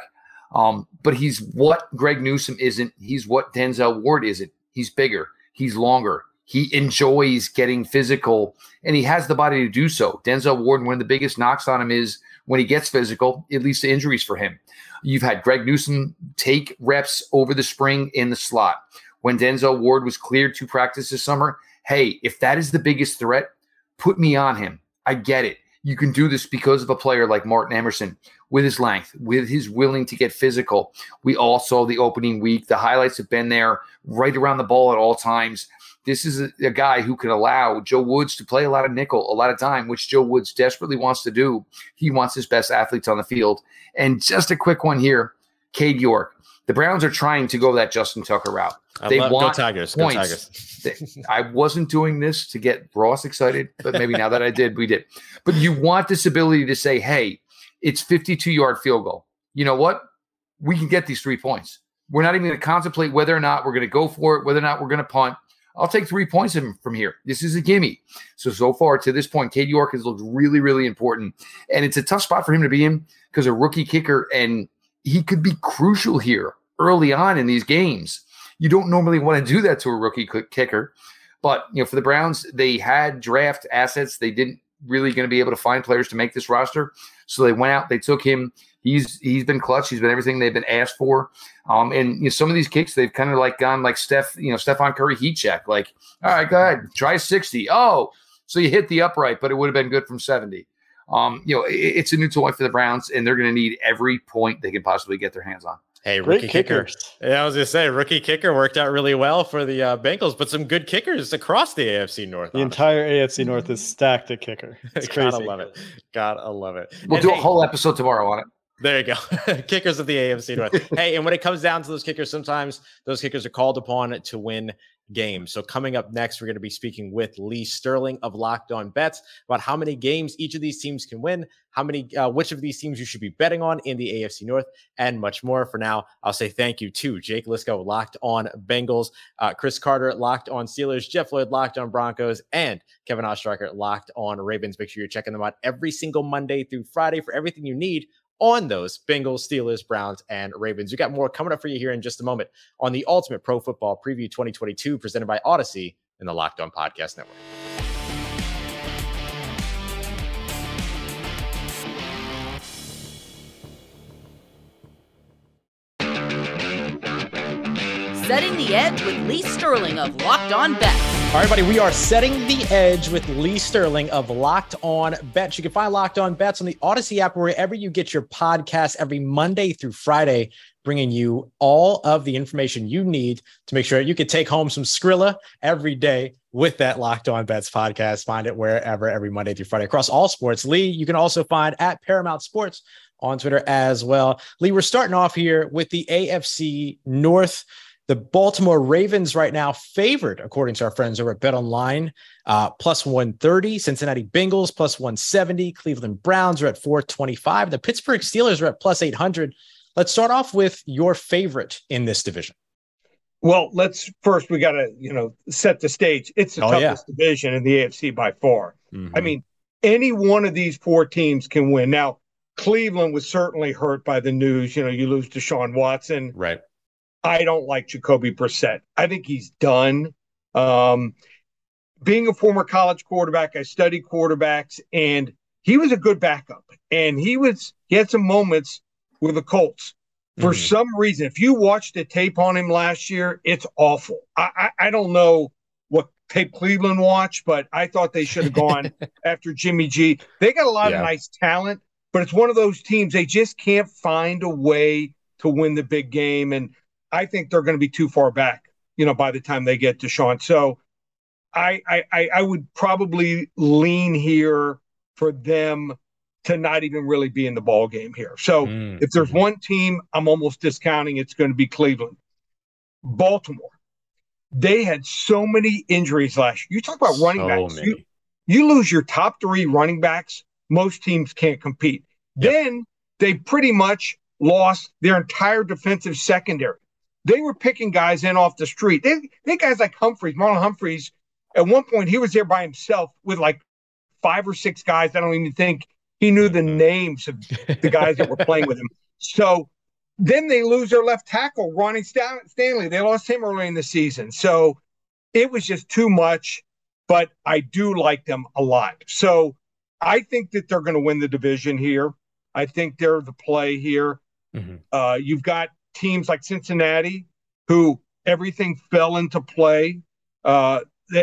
But he's what Greg Newsome isn't. He's what Denzel Ward isn't. He's bigger. He's longer. He enjoys getting physical, and he has the body to do so. Denzel Ward, one of the biggest knocks on him is when he gets physical, it leads to injuries for him. You've had Greg Newsome take reps over the spring in the slot. When Denzel Ward was cleared to practice this summer, hey, if that is the biggest threat, put me on him. I get it. You can do this because of a player like Martin Emerson with his length, with his willing to get physical. We all saw the opening week. The highlights have been there right around the ball at all times. This is a guy who can allow Joe Woods to play a lot of nickel, a lot of time, which Joe Woods desperately wants to do. He wants his best athletes on the field. And just a quick one here, Cade York. The Browns are trying to go that Justin Tucker route. They want go Tigers. Points. Go Tigers. I wasn't doing this to get Ross excited, but maybe now that I did, we did. But you want this ability to say, hey, it's 52-yard field goal. You know what? We can get these 3 points. We're not even going to contemplate whether or not we're going to go for it, whether or not we're going to punt. I'll take 3 points from here. This is a gimme. So far to this point, Cade York has looked really, really important. And it's a tough spot for him to be in because a rookie kicker, and he could be crucial here early on in these games. You don't normally want to do that to a rookie kicker. But, for the Browns, they had draft assets. They didn't really going to be able to find players to make this roster. So they went out, they took him. He's been clutch. He's been everything they've been asked for. And some of these kicks, they've kind of like gone like Stephon Curry heat check. Like, all right, go ahead, try 60. Oh, so you hit the upright, but it would have been good from 70. It's a new toy for the Browns, and they're going to need every point they can possibly get their hands on. Hey, Great rookie kicker. kickers. Yeah, I was going to say, rookie kicker worked out really well for the Bengals, but some good kickers across the AFC North. The entire AFC North is stacked at kicker. It's crazy. Gotta love it. Gotta love it. We'll do a whole episode tomorrow on it. There you go. Kickers of the AFC North. Hey, and when it comes down to those kickers, sometimes those kickers are called upon to win games. So coming up next, we're going to be speaking with Lee Sterling of Locked On Bets about how many games each of these teams can win, which of these teams you should be betting on in the AFC North, and much more. For now, I'll say thank you to Jake Liscow, Locked On Bengals, Chris Carter, Locked On Steelers, Jeff Lloyd, Locked On Broncos, and Kevin Oestreicher, Locked On Ravens. Make sure you're checking them out every single Monday through Friday for everything you need on those Bengals, Steelers, Browns, and Ravens. We got more coming up for you here in just a moment on the Ultimate Pro Football Preview 2022 presented by Odyssey and the Locked On Podcast Network. Setting the Edge with Lee Sterling of Locked On Bets. All right, buddy, we are setting the edge with Lee Sterling of Locked On Bets. You can find Locked On Bets on the Odyssey app wherever you get your podcasts every Monday through Friday, bringing you all of the information you need to make sure you can take home some Skrilla every day with that Locked On Bets podcast. Find it wherever every Monday through Friday across all sports. Lee, you can also find at Paramount Sports on Twitter as well. Lee, we're starting off here with the AFC North. The Baltimore Ravens right now favored, according to our friends over at BetOnline, plus 130. Cincinnati Bengals plus 170. Cleveland Browns are at 425. The Pittsburgh Steelers are at plus 800. Let's start off with your favorite in this division. Well, we got to, set the stage. It's the toughest division in the AFC by far. Mm-hmm. I mean, any one of these four teams can win. Now, Cleveland was certainly hurt by the news. You lose Deshaun Watson. Right. I don't like Jacoby Brissett. I think he's done. Being a former college quarterback, I studied quarterbacks, and he was a good backup. And he had some moments with the Colts. For some reason, if you watched the tape on him last year, it's awful. I don't know what tape Cleveland watched, but I thought they should have gone after Jimmy G. They got a lot of nice talent, but it's one of those teams, they just can't find a way to win the big game. And I think they're going to be too far back, by the time they get Deshaun. So I would probably lean here for them to not even really be in the ball game here. So if there's one team I'm almost discounting, it's going to be Cleveland. Baltimore, they had so many injuries last year. You talk about running backs. You lose your top three running backs, most teams can't compete. Then they pretty much lost their entire defensive secondary. They were picking guys in off the street. They guys like Marlon Humphreys, at one point he was there by himself with like 5 or 6 guys. I don't even think he knew the names of the guys that were playing with him. So then they lose their left tackle, Ronnie Stanley. They lost him early in the season. So it was just too much, but I do like them a lot. So I think that they're going to win the division here. I think they're the play here. You've got teams like Cincinnati, who everything fell into play. I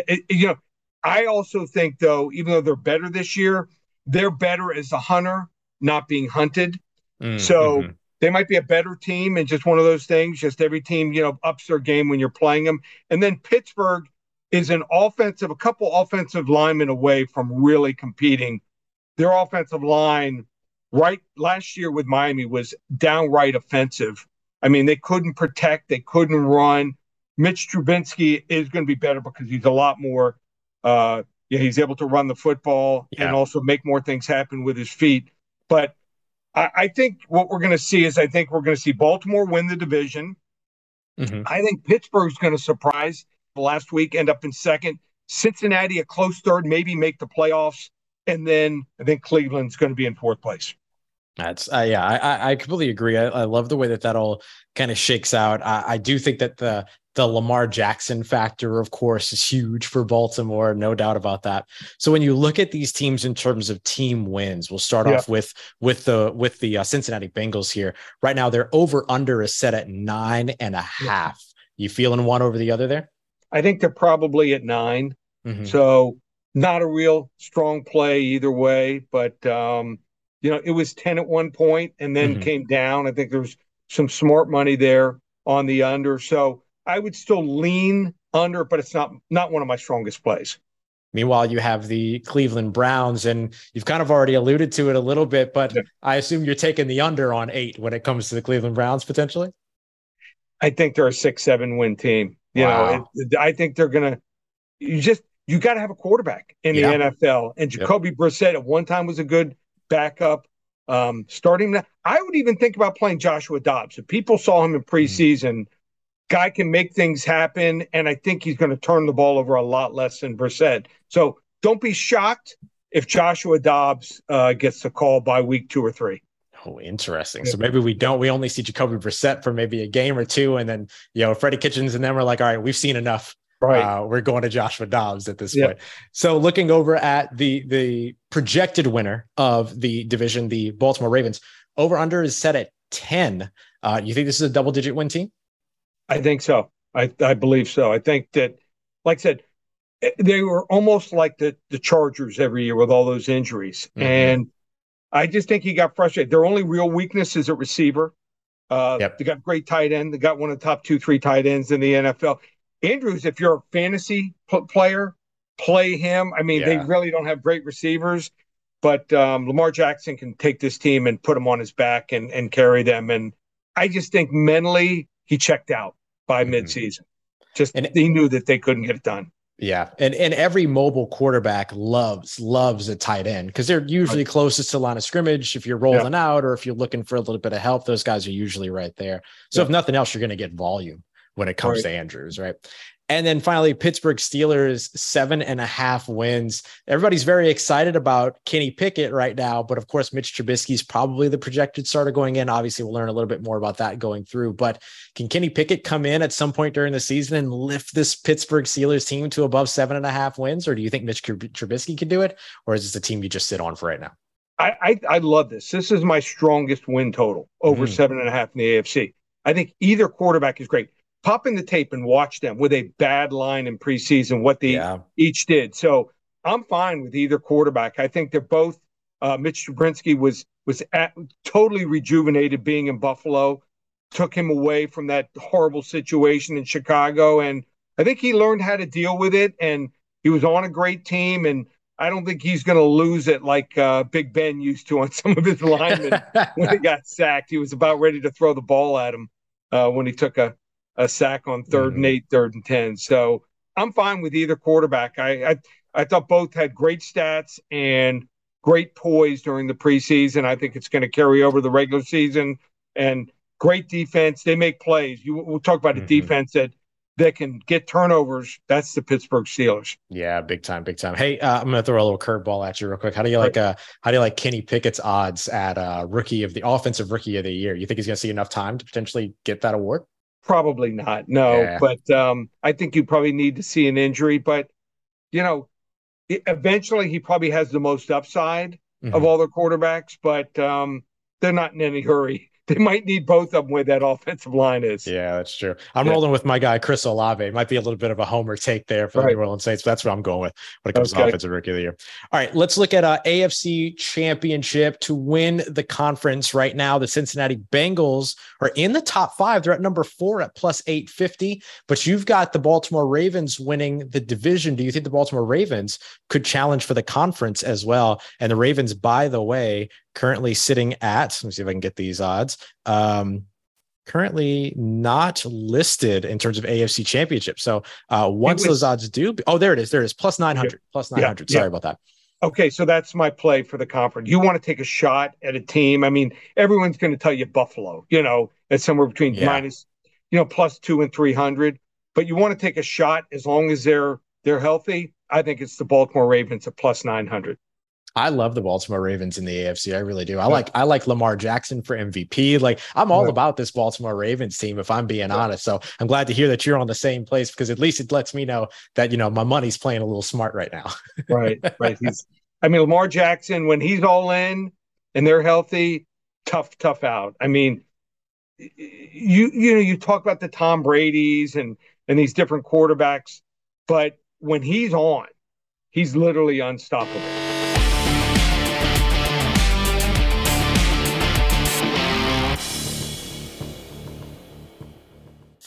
also think, though, even though they're better this year, they're better as a hunter, not being hunted. So they might be a better team, and just one of those things. Just every team, ups their game when you're playing them. And then Pittsburgh is a couple offensive linemen away from really competing. Their offensive line, last year with Miami, was downright offensive. I mean, they couldn't protect. They couldn't run. Mitch Trubisky is going to be better because he's a lot more he's able to run the football and also make more things happen with his feet. But I think what we're going to see is we're going to see Baltimore win the division. I think Pittsburgh's going to surprise last week, end up in second. Cincinnati, a close third, maybe make the playoffs. And then I think Cleveland's going to be in fourth place. That's I completely agree. I love the way that all kind of shakes out. I do think that the Lamar Jackson factor, of course, is huge for Baltimore, no doubt about that. So when you look at these teams in terms of team wins, we'll start off with the Cincinnati Bengals here. Right now, their over under is set at 9.5. You feeling one over the other there? I think they're probably at 9. So not a real strong play either way, but it was 10 at one point and then came down. I think there's some smart money there on the under. So I would still lean under, but it's not one of my strongest plays. Meanwhile, you have the Cleveland Browns, and you've kind of already alluded to it a little bit, but I assume you're taking the under on 8 when it comes to the Cleveland Browns potentially. I think they're a 6-7 win team. I think they're going to, you got to have a quarterback in the NFL. And Jacoby Brissett at one time was a good backup. Starting now, I would even think about playing Joshua Dobbs. If people saw him in preseason, guy can make things happen, and I think he's going to turn the ball over a lot less than Brissett. So don't be shocked if Joshua Dobbs gets the call by week 2 or 3. Oh, interesting. So maybe we only see Jacoby Brissett for maybe a game or two, and then Freddie Kitchens, and then we're like, all right, we've seen enough. Right. We're going to Joshua Dobbs at this point. So looking over at the projected winner of the division, the Baltimore Ravens, over under is set at 10. You think this is a double-digit win team? I think so. I believe so. I think that, like I said, they were almost like the Chargers every year with all those injuries. Mm-hmm. And I just think he got frustrated. Their only real weakness is at receiver. They got great tight end. They got one of the top 2-3 tight ends in the NFL. Andrews, if you're a fantasy player, play him. I mean, they really don't have great receivers, but Lamar Jackson can take this team and put them on his back and carry them. And I just think mentally he checked out by midseason. He knew that they couldn't get it done. Yeah. And every mobile quarterback loves a tight end because they're usually closest to the line of scrimmage. If you're rolling out or if you're looking for a little bit of help, those guys are usually right there. So if nothing else, you're going to get volume when it comes to Andrews, right? And then finally, Pittsburgh Steelers, 7.5 wins. Everybody's very excited about Kenny Pickett right now, but of course, Mitch Trubisky is probably the projected starter going in. Obviously, we'll learn a little bit more about that going through, but can Kenny Pickett come in at some point during the season and lift this Pittsburgh Steelers team to above 7.5 wins? Or do you think Mitch Trubisky can do it? Or is this a team you just sit on for right now? I love this. This is my strongest win total over 7.5 in the AFC. I think either quarterback is great. Pop in the tape and watch them with a bad line in preseason, what they each did. So I'm fine with either quarterback. I think they're both. Mitch Trubisky was totally rejuvenated being in Buffalo, took him away from that horrible situation in Chicago. And I think he learned how to deal with it. And he was on a great team. And I don't think he's going to lose it like Big Ben used to on some of his linemen when he got sacked. He was about ready to throw the ball at him when he took a sack on 3rd and 8, 3rd and 10. So I'm fine with either quarterback. I thought both had great stats and great poise during the preseason. I think it's going to carry over the regular season and great defense. They make plays. We'll talk about a defense that can get turnovers. That's the Pittsburgh Steelers. Yeah, big time. Hey, I'm going to throw a little curveball at you real quick. How do you like Kenny Pickett's odds at offensive rookie of the year? You think he's going to see enough time to potentially get that award? Probably not. No, but I think you probably need to see an injury. But, eventually he probably has the most upside of all the quarterbacks, but they're not in any hurry. They might need both of them where that offensive line is. Yeah, that's true. I'm rolling with my guy, Chris Olave. Might be a little bit of a homer take there for the New Orleans Saints, but that's what I'm going with when it comes to offensive rookie of the year. All right, let's look at AFC Championship to win the conference right now. The Cincinnati Bengals are in the top 5. They're at number 4 at plus 850, but you've got the Baltimore Ravens winning the division. Do you think the Baltimore Ravens could challenge for the conference as well? And the Ravens, by the way, currently sitting at, let me see if I can get these odds, currently not listed in terms of AFC Championship. So once those odds do, there it is, plus 900, plus 900. Sorry about that. Okay, so that's my play for the conference. You want to take a shot at a team. I mean, everyone's going to tell you Buffalo, at somewhere between minus, plus 200 and 300. But you want to take a shot as long as they're healthy. I think it's the Baltimore Ravens at plus 900. I love the Baltimore Ravens in the AFC. I really do. I like Lamar Jackson for MVP. Like, I'm all about this Baltimore Ravens team, if I'm being honest. So I'm glad to hear that you're on the same place, because at least it lets me know that, my money's playing a little smart right now. Right. Lamar Jackson, when he's all in and they're healthy, tough out. I mean, you talk about the Tom Brady's and these different quarterbacks, but when he's on, he's literally unstoppable.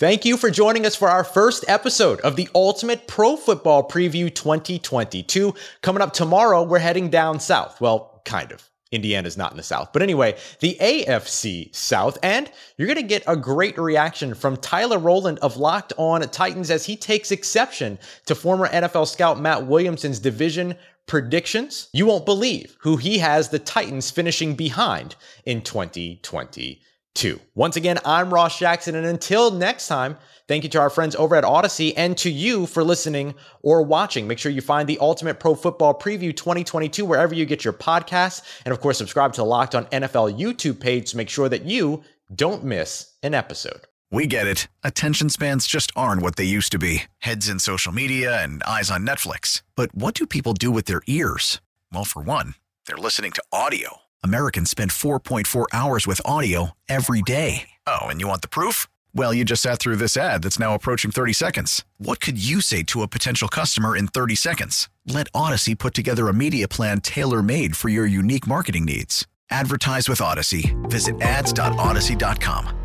Thank you for joining us for our first episode of the Ultimate Pro Football Preview 2022. Coming up tomorrow, we're heading down south. Well, kind of. Indiana's not in the South. But anyway, the AFC South. And you're going to get a great reaction from Tyler Rowland of Locked On Titans as he takes exception to former NFL scout Matt Williamson's division predictions. You won't believe who he has the Titans finishing behind in 2022. Once again, I'm Ross Jackson. And until next time, thank you to our friends over at Odyssey and to you for listening or watching. Make sure you find the Ultimate Pro Football Preview 2022 wherever you get your podcasts. And of course, subscribe to the Locked On NFL YouTube page to make sure that you don't miss an episode. We get it. Attention spans just aren't what they used to be. Heads in social media and eyes on Netflix. But what do people do with their ears? Well, for one, they're listening to audio. Americans spend 4.4 hours with audio every day. Oh, and you want the proof? Well, you just sat through this ad that's now approaching 30 seconds. What could you say to a potential customer in 30 seconds? Let Odyssey put together a media plan tailor-made for your unique marketing needs. Advertise with Odyssey. Visit ads.odyssey.com.